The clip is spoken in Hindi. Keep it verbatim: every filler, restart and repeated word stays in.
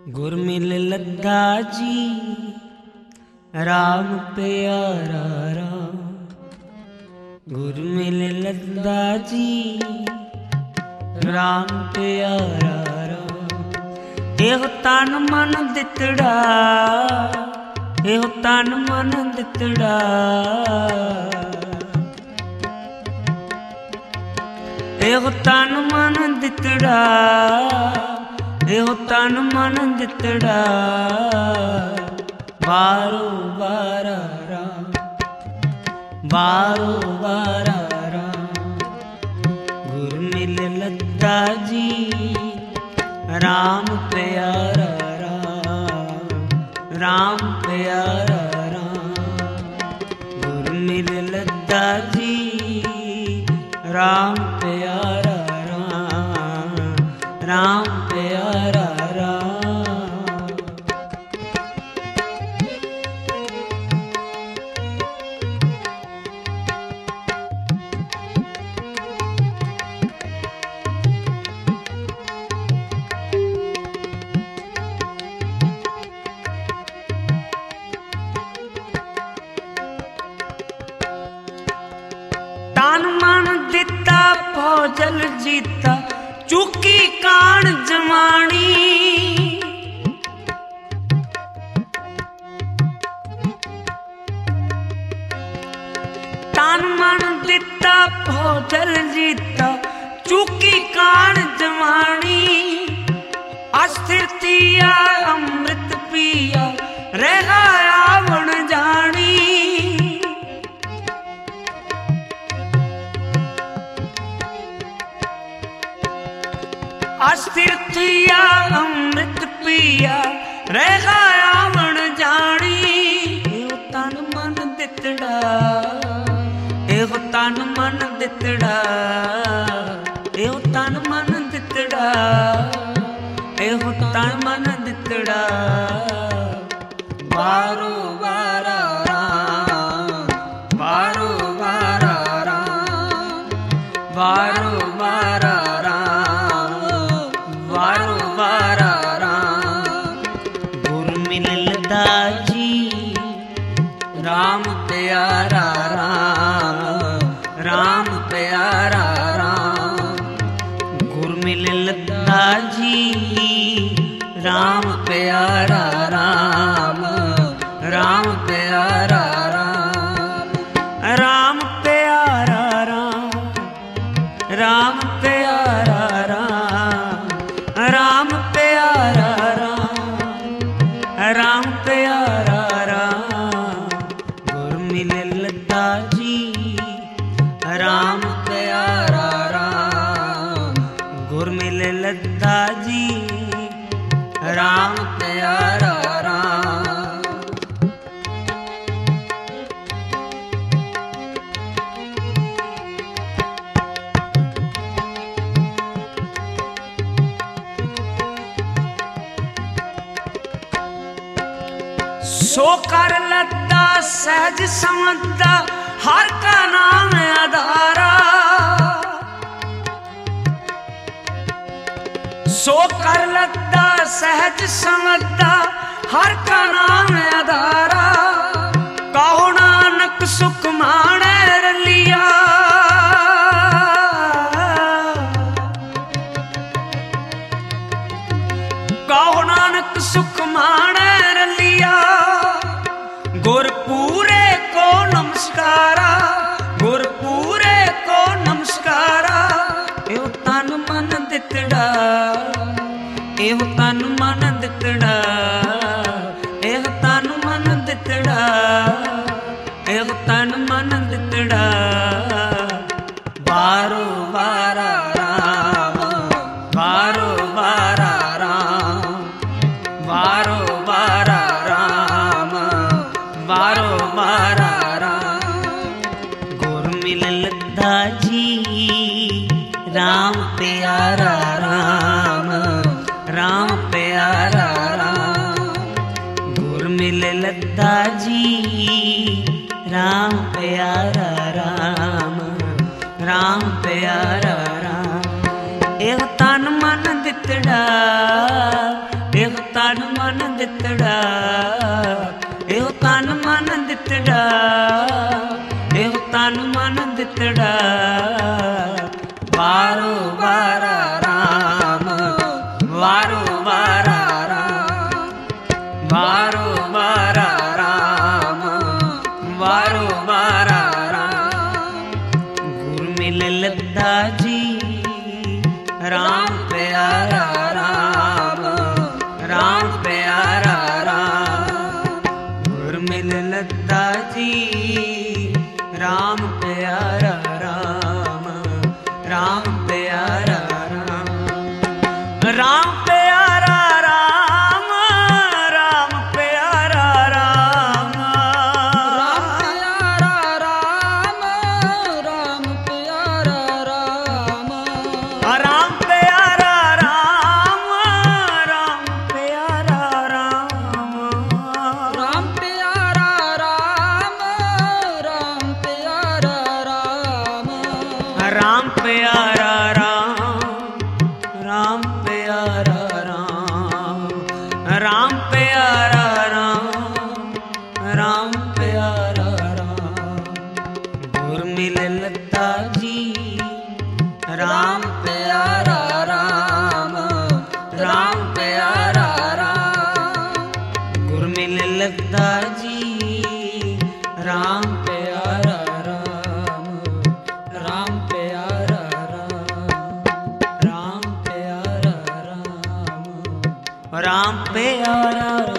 गुर मिल लद्दा जी राम प्यारा राम। गुर मिल लद्दा जी राम प्यारा राम। एहो तन मन दितड़ा, एहो तन मन दितड़ा, एहो तन मन दितड़ा, एहो तन मन दितड़ा। बारो बारा राम, बारो बारा राम। गुर मिल लद्दा जी राम प्यारा राम, राम प्यारा राम। गुर मिल लद्दा जी राम प्यारा राम, राम प्यारा राम। तन मन दिता भौजल जीता, चुकी कान जमानी। तन मन दिता भौजल जीता, चुकी कान जमानी। अस्थिर थिया अमृत पिया, रहा आवण जानी। अस्थिर थिया अमृत पिया, रह आवण जानी। एहो तन मन दितड़ा, एहो तन मन दितड़ा, एहो तन मन दितड़ा, एहो तन मन दितड़ा। बारो बारा राम, बारो बारा राम, बारो बारा राम, बारो बारा राम। गुर मिल लद्दा जी राम प्यारा राम, राम प्यारा राम। गुर मिल लद्दा जी राम प्यारा राम, राम प्यारा राम। राम प्यारा राम, राम प्यारा राम, राम प्यारा राम, राम प्यारा राम। गुर मिल लद्दा जी राम प्यारा राम। गुर मिल लद्दा जी राम प्यारा राम। सो कर लद्दा सहज समझदा, हर का नाम आधारा। सो कर लद्दा सहज समझदा, हर का नाम आधारा। कहो नानक सुख माणे रलिया, कहो नानक सुख माणे रलिया। गुर पूरे को नमस्कारा, गुर पूरे को नमस्कारा। एहो तन मन दितड़ा, एहो तन मन दितड़ा, एहो तन मन दितड़ा, एहो तन मन दितड़ा। बारो बारा राम, बारो बारा राम, बारो बारा राम, बारो बारा राम। गुर मिल लद्दा जी राम प्यारा राम, राम प्यारा राम। गुर मिल लद्दा जी राम प्यारा राम, राम प्यारा राम। एहो तन मन दितड़ा, एहो ਇਹੋ ਤਨ ਮਨ ਦਿੱਤੜਾ ਇਹੋ ਤਨ ਮਨ ਦਿੱਤੜਾ ਇਹੋ ਤਨ ਮਨ ਦਿੱਤੜਾ ਵਾਰੋ ਵਾਰਾ ਰਾਮ ਵਾਰੋ ਵਾਰਾ ਰਾਮ ਵਾਰੋ ਵਾਰਾ ਰਾਮ ਵਾਰੋ ਵਾਰਾ ਰਾਮ ਗੁਰ ਮਿਲ ਲੱਦਾ ਜੀ राम प्यारा राम राम प्यारा राम गुर मिल लद्दा जी राम प्यारा राम राम प्यारा राम राम प्यारा राम राम प्यारा राम राम प्यारा राम राम प्यारा राम राम प्यारा राम राम प्यारा राम राम प्यारा राम राम प्यारा राम राम प्यारा राम राम प्यारा राम राम प्यारा राम राम प्यारा राम गुर मिल लद्दा जी राम प्यारा राम राम प्यारा राम गुर मिल लद्दा जी राम प्यारा राम राम प्यारा राम राम प्यारा राम राम प्यारा